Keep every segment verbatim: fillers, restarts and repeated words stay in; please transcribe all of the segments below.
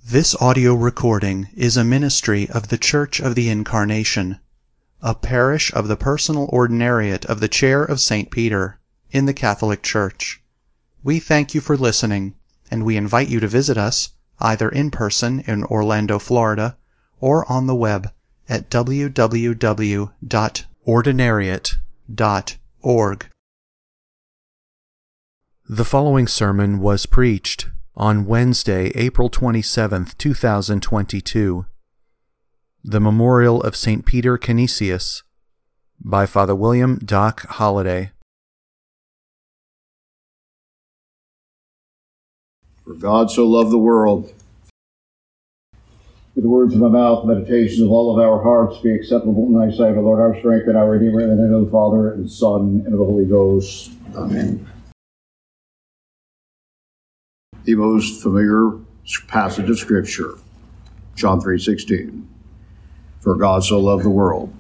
This audio recording is a ministry of the Church of the Incarnation, a parish of the Personal Ordinariate of the Chair of Saint Peter in the Catholic Church. We thank you for listening, and we invite you to visit us either in person in Orlando, Florida, or on the web at w w w dot ordinariate dot org. The following sermon was preached on Wednesday, April twenty-seventh, two thousand twenty-two. The Memorial of Saint Peter Canisius by Father William Doc Holliday. For God so loved the world. With the words of my mouth, meditations of all of our hearts be acceptable in thy sight, O Lord, our strength and our Redeemer, in the name of the Father, and the Son, and of the Holy Ghost. Amen. The most familiar passage of Scripture, John three sixteen. For God so loved the world.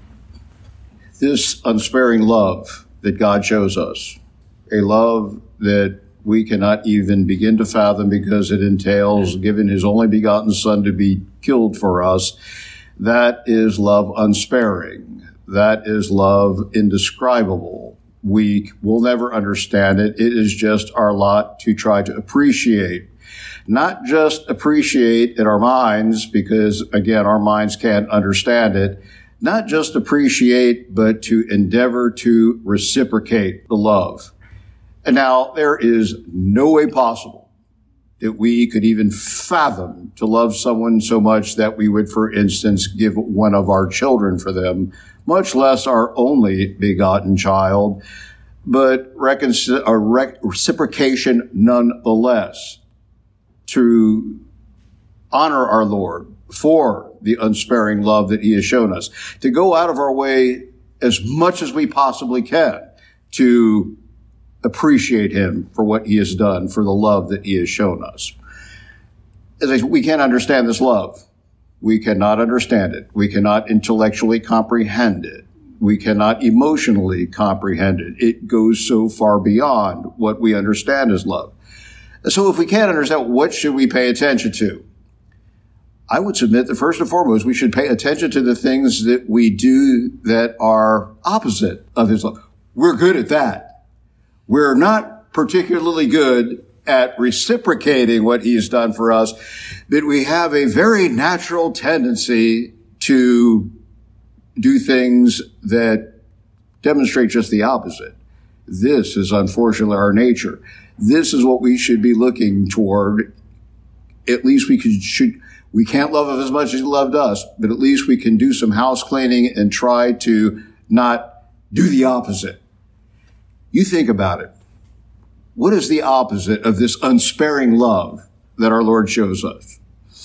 This unsparing love that God shows us, a love that we cannot even begin to fathom because it entails giving his only begotten Son to be killed for us, that is love unsparing. That is love indescribable. We will never understand it. It is just our lot to try to appreciate. Not just appreciate in our minds, because, again, our minds can't understand it. Not just appreciate, but to endeavor to reciprocate the love. And now, there is no way possible that we could even fathom to love someone so much that we would, for instance, give one of our children for them, much less our only begotten child, but recon- a rec- reciprocation nonetheless, to honor our Lord for the unsparing love that he has shown us, to go out of our way as much as we possibly can to appreciate him for what he has done, for the love that he has shown us. As I said, we can't understand this love. We cannot understand it. We cannot intellectually comprehend it. We cannot emotionally comprehend it. It goes so far beyond what we understand as love. So if we can't understand, what should we pay attention to? I would submit that first and foremost, we should pay attention to the things that we do that are opposite of his love. We're good at that. We're not particularly good at reciprocating what he's done for us, but we have a very natural tendency to do things that demonstrate just the opposite. This is unfortunately our nature. This is what we should be looking toward. At least we could, should, we can't love him as much as he loved us, but at least we can do some house cleaning and try to not do the opposite. You think about it. What is the opposite of this unsparing love that our Lord shows us?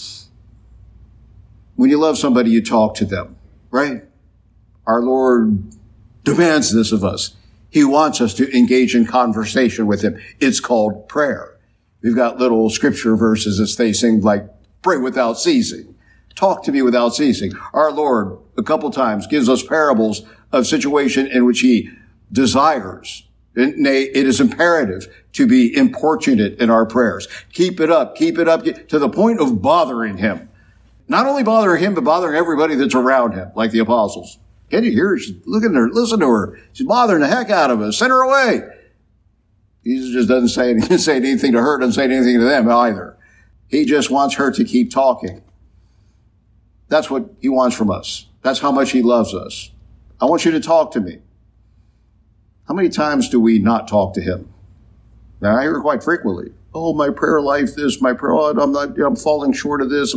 When you love somebody, you talk to them, right? Our Lord demands this of us. He wants us to engage in conversation with him. It's called prayer. We've got little scripture verses that they sing like, pray without ceasing. Talk to me without ceasing. Our Lord, a couple times, gives us parables of situation in which he desires. Nay, it is imperative to be importunate in our prayers. Keep it up, keep it up, to the point of bothering him. Not only bothering him, but bothering everybody that's around him, like the apostles. Can you hear her? She's looking at her, listen to her. She's bothering the heck out of us. Send her away. Jesus just doesn't say, doesn't say anything to her, doesn't say anything to them either. He just wants her to keep talking. That's what he wants from us. That's how much he loves us. I want you to talk to me. How many times do we not talk to him? Now, I hear it quite frequently. Oh, my prayer life, this, my prayer, oh, I'm not, I'm falling short of this.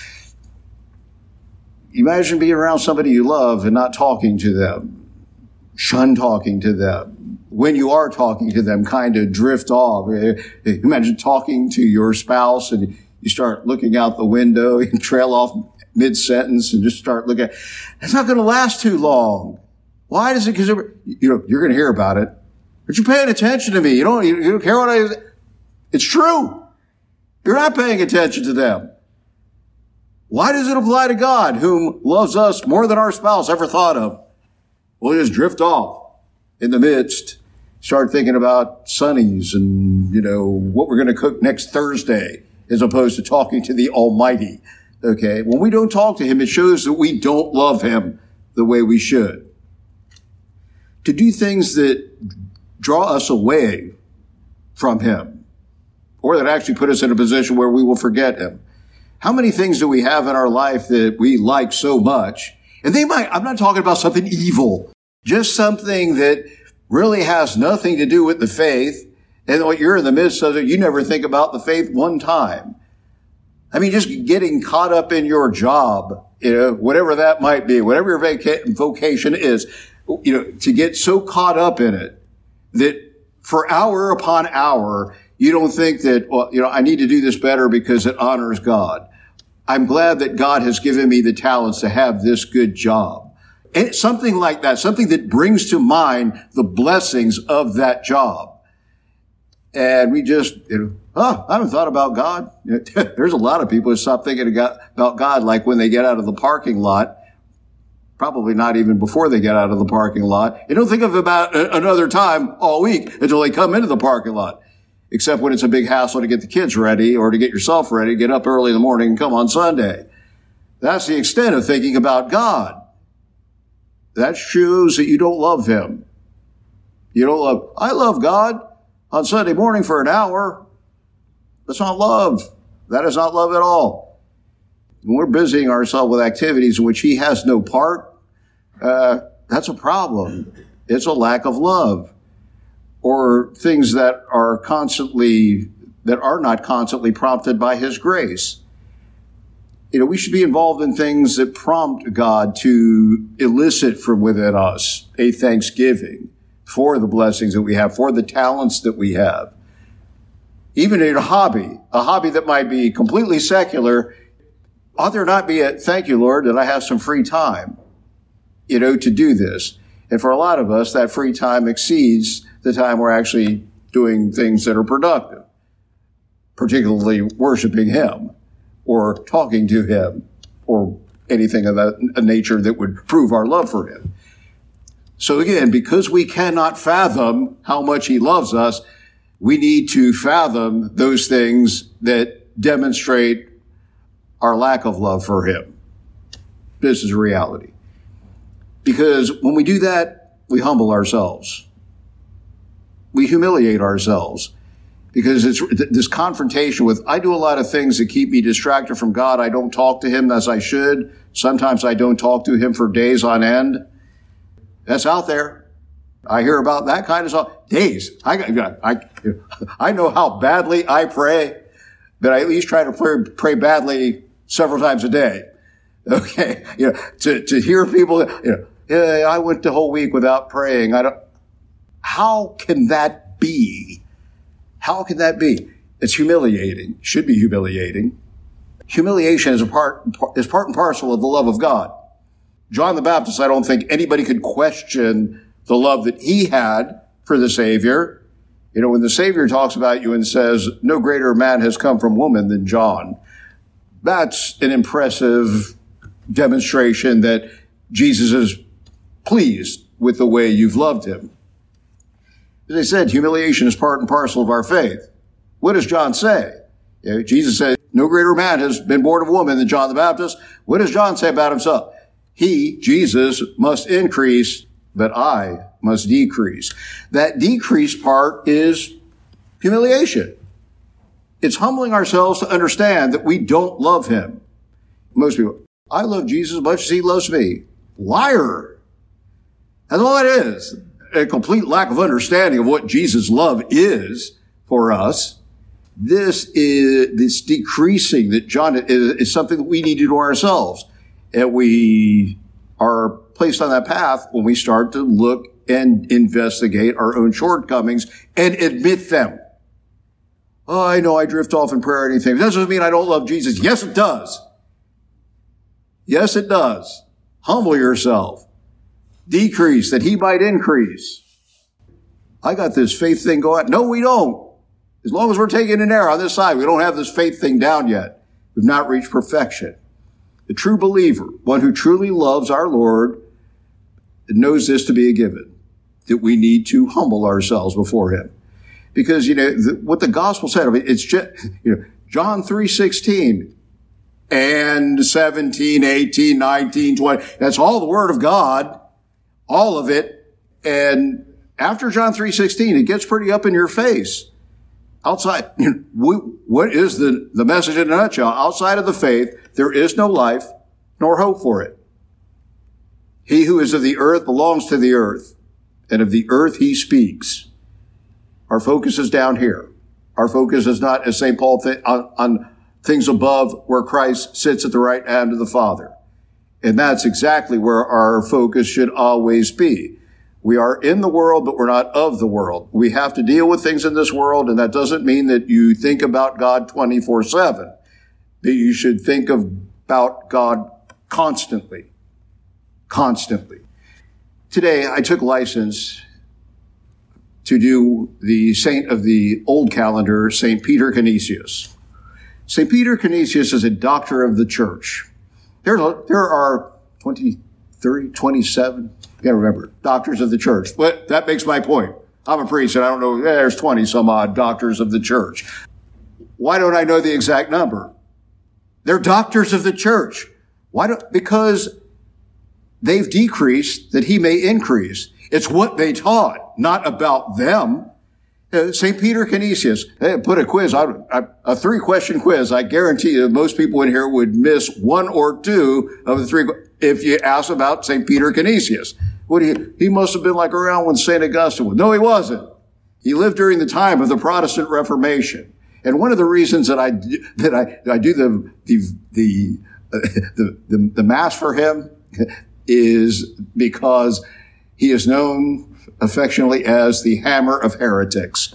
Imagine being around somebody you love and not talking to them. Shun talking to them. When you are talking to them, kind of drift off. Imagine talking to your spouse and you start looking out the window and trail off mid-sentence and just start looking. It's not going to last too long. Why does it? Because you know you're going to hear about it. But you're paying attention to me. You don't. You don't care what I. It's true. You're not paying attention to them. Why does it apply to God, whom loves us more than our spouse ever thought of? We'll just drift off in the midst, start thinking about Sonny's and, you know, what we're going to cook next Thursday as opposed to talking to the Almighty. Okay. When we don't talk to him, it shows that we don't love him the way we should. To do things that draw us away from him, or that actually put us in a position where we will forget him. How many things do we have in our life that we like so much? And they might, I'm not talking about something evil, just something that really has nothing to do with the faith. And what you're in the midst of it, you never think about the faith one time. I mean, just getting caught up in your job, you know, whatever that might be, whatever your vaca- vocation is, you know, to get so caught up in it that for hour upon hour, you don't think that, well, you know, I need to do this better because it honors God. I'm glad that God has given me the talents to have this good job. And something like that, something that brings to mind the blessings of that job. And we just, you know, oh, I haven't thought about God. There's a lot of people who stop thinking about God like when they get out of the parking lot. Probably not even before they get out of the parking lot. They don't think of about another time all week until they come into the parking lot. Except when it's a big hassle to get the kids ready or to get yourself ready, get up early in the morning and come on Sunday. That's the extent of thinking about God. That shows that you don't love him. You don't love, I love God on Sunday morning for an hour. That's not love. That is not love at all. When we're busying ourselves with activities in which he has no part, uh, that's a problem. It's a lack of love. Or things that are constantly, that are not constantly prompted by his grace. You know, we should be involved in things that prompt God to elicit from within us a thanksgiving for the blessings that we have, for the talents that we have. Even in a hobby, a hobby that might be completely secular, ought there not be a, thank you, Lord, that I have some free time, you know, to do this. And for a lot of us, that free time exceeds the time we're actually doing things that are productive, particularly worshiping him or talking to him or anything of that nature that would prove our love for him. So again, because we cannot fathom how much he loves us, we need to fathom those things that demonstrate our lack of love for him. This is reality. Because when we do that, we humble ourselves. We humiliate ourselves because it's this confrontation with, I do a lot of things that keep me distracted from God. I don't talk to him as I should. Sometimes I don't talk to him for days on end. That's out there. I hear about that kind of stuff. Days. I, I, I know how badly I pray, but I at least try to pray, pray badly several times a day. Okay. You know, to, to hear people, you know, yeah, I went the whole week without praying. I don't, How can that be? How can that be? It's humiliating. Should be humiliating. Humiliation is a part, is part and parcel of the love of God. John the Baptist, I don't think anybody could question the love that he had for the Savior. You know, when the Savior talks about you and says, no greater man has come from woman than John, that's an impressive demonstration that Jesus is pleased with the way you've loved him. As I said, humiliation is part and parcel of our faith. What does John say? You know, Jesus said, no greater man has been born of woman than John the Baptist. What does John say about himself? He, Jesus, must increase, but I must decrease. That decrease part is humiliation. It's humbling ourselves to understand that we don't love him. Most people, I love Jesus as much as he loves me. Liar. That's all it is. A complete lack of understanding of what Jesus' love is for us. This is, this decreasing that John is, is something that we need to do ourselves. And we are placed on that path when we start to look and investigate our own shortcomings and admit them. Oh, I know I drift off in prayer or anything. That doesn't mean I don't love Jesus. Yes, it does. Yes, it does. Humble yourself. Decrease that he might increase. I got this faith thing going. No, we don't. As long as we're taking an error on this side, we don't have this faith thing down yet. We've not reached perfection. The true believer, one who truly loves our Lord, knows this to be a given, that we need to humble ourselves before him. Because, you know, the, what the gospel said, I mean, it's just, you know, John three sixteen and seventeen, eighteen, nineteen, twenty. That's all the Word of God, all of it. And after John three sixteen, it gets pretty up in your face. Outside, we, what is the, the message in a nutshell? Outside of the faith, there is no life nor hope for it. He who is of the earth belongs to the earth, and of the earth he speaks. Our focus is down here. Our focus is not, as Saint Paul, th- on, on things above where Christ sits at the right hand of the Father. And that's exactly where our focus should always be. We are in the world, but we're not of the world. We have to deal with things in this world, and that doesn't mean that you think about God twenty-four seven. That you should think of, about God constantly. Constantly. Today, I took license to do the saint of the old calendar, Saint Peter Canisius. Saint Peter Canisius is a doctor of the church. There, there are twenty, thirty, twenty-seven, I can't remember, doctors of the church. But that makes my point. I'm a priest and I don't know, there's twenty some odd doctors of the church. Why don't I know the exact number? They're doctors of the church. Why don't, because they've decreased that he may increase. It's what they taught, not about them. Uh, Saint Peter Canisius, they put a quiz, I, I, a three-question quiz. I guarantee you most people in here would miss one or two of the three if you ask about Saint Peter Canisius. What do you, he must have been like around when Saint Augustine was. No, he wasn't. He lived during the time of the Protestant Reformation. And one of the reasons that I that I, I do the the the, uh, the the the mass for him is because he is known affectionately as the Hammer of Heretics.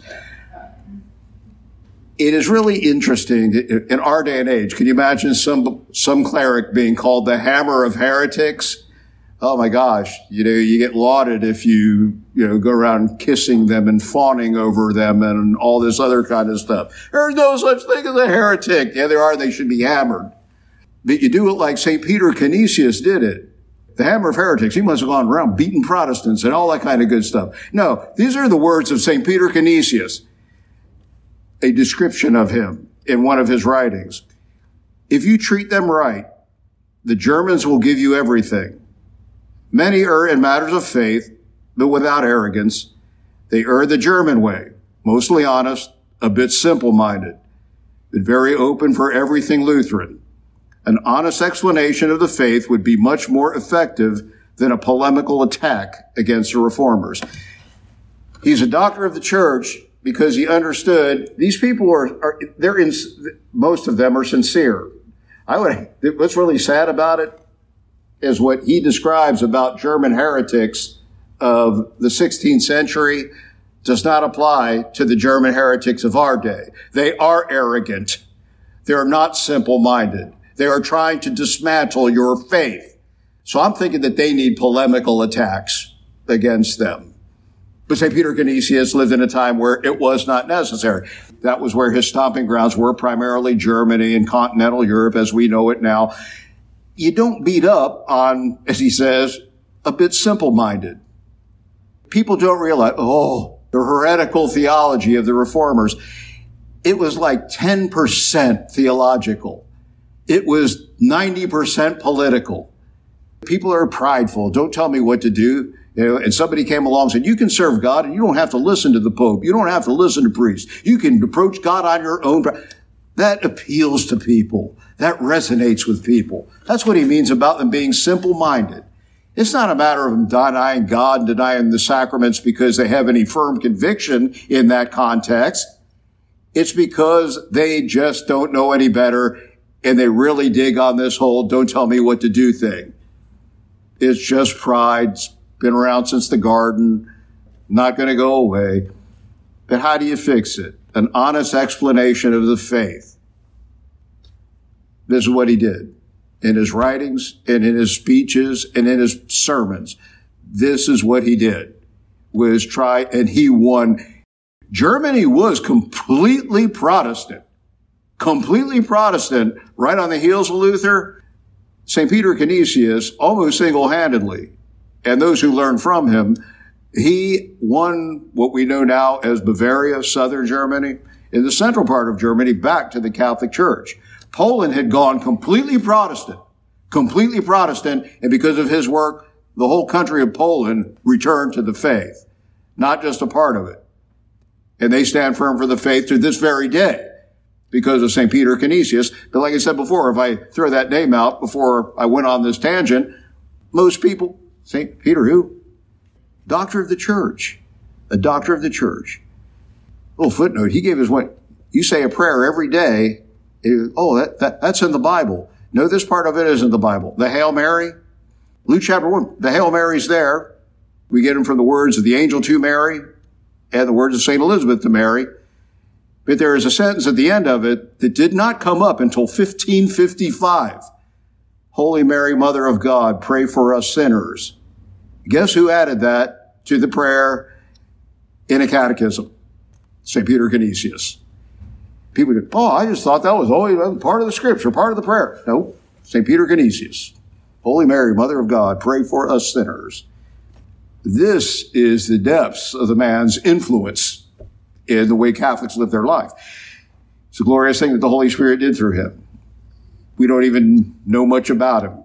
It is really interesting in our day and age. Can you imagine some some cleric being called the Hammer of Heretics? Oh my gosh, you know, you get lauded if you, you know, go around kissing them and fawning over them and all this other kind of stuff. There's no such thing as a heretic. Yeah, there are. They should be hammered. But you do it like Saint Peter Canisius did it. The Hammer of Heretics. He must have gone around beating Protestants and all that kind of good stuff. No, these are the words of Saint Peter Canisius, a description of him in one of his writings. If you treat them right, the Germans will give you everything. Many err in matters of faith, but without arrogance. They err the German way, mostly honest, a bit simple-minded, but very open for everything Lutheran. An honest explanation of the faith would be much more effective than a polemical attack against the reformers. He's a doctor of the church because he understood these people are, are they're in, most of them are sincere. I would, what's really sad about it is what he describes about German heretics of the sixteenth century does not apply to the German heretics of our day. They are arrogant. They're not simple-minded. They are trying to dismantle your faith. So I'm thinking that they need polemical attacks against them. But Saint Peter Canisius lived in a time where it was not necessary. That was where his stomping grounds were, primarily Germany and continental Europe as we know it now. You don't beat up on, as he says, a bit simple-minded. People don't realize, oh, the heretical theology of the reformers. It was like ten percent theological. It was ninety percent political. People are prideful. Don't tell me what to do. You know, and somebody came along and said, you can serve God and you don't have to listen to the Pope. You don't have to listen to priests. You can approach God on your own. That appeals to people. That resonates with people. That's what he means about them being simple-minded. It's not a matter of them denying God and denying the sacraments because they have any firm conviction in that context. It's because they just don't know any better and they really dig on this whole don't tell me what to do thing. It's just pride. It's been around since the garden. Not going to go away. But how do you fix it? An honest explanation of the faith. This is what he did in his writings and in his speeches and in his sermons. This is what he did, was try, and he won. Germany was completely Protestant, completely Protestant, right on the heels of Luther. Saint Peter Canisius, almost single-handedly, and those who learned from him, he won what we know now as Bavaria, southern Germany, in the central part of Germany back to the Catholic Church. Poland had gone completely Protestant, completely Protestant, and because of his work, the whole country of Poland returned to the faith, not just a part of it. And they stand firm for the faith to this very day because of Saint Peter Canisius. But like I said before, if I throw that name out before I went on this tangent, most people, Saint Peter who? Doctor of the Church. A doctor of the Church. Little footnote, he gave us what, you say a prayer every day. Oh, that, that that's in the Bible. No, this part of it isn't the Bible. The Hail Mary, Luke chapter one, the Hail Mary's there. We get them from the words of the angel to Mary and the words of Saint Elizabeth to Mary. But there is a sentence at the end of it that did not come up until fifteen fifty-five. Holy Mary, Mother of God, pray for us sinners. Guess who added that to the prayer in a catechism? Saint Peter Canisius. People go, oh, I just thought that was always part of the scripture, part of the prayer. No, Saint Peter Canisius. Holy Mary, Mother of God, pray for us sinners. This is the depths of the man's influence in the way Catholics live their life. It's a glorious thing that the Holy Spirit did through him. We don't even know much about him.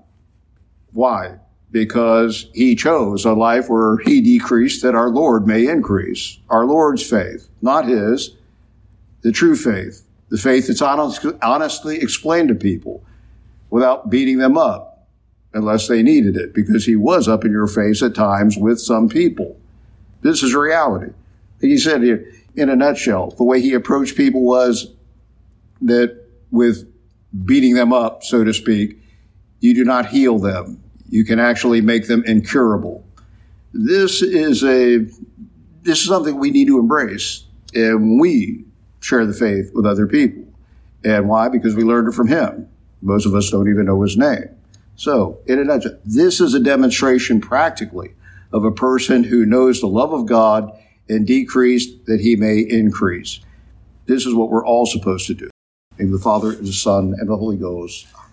Why? Because he chose a life where he decreased that our Lord may increase. Our Lord's faith, not his, the true faith, the faith that's honest, honestly explained to people without beating them up unless they needed it, because he was up in your face at times with some people. This is reality. He said here, in a nutshell, the way he approached people was that with beating them up, so to speak, you do not heal them. You can actually make them incurable. This is a, this is something we need to embrace, and we share the faith with other people. And why? Because we learned it from him. Most of us don't even know his name. So, in a nutshell, this is a demonstration practically of a person who knows the love of God and decreased that he may increase. This is what we're all supposed to do. In the Father, and the Son, and the Holy Ghost.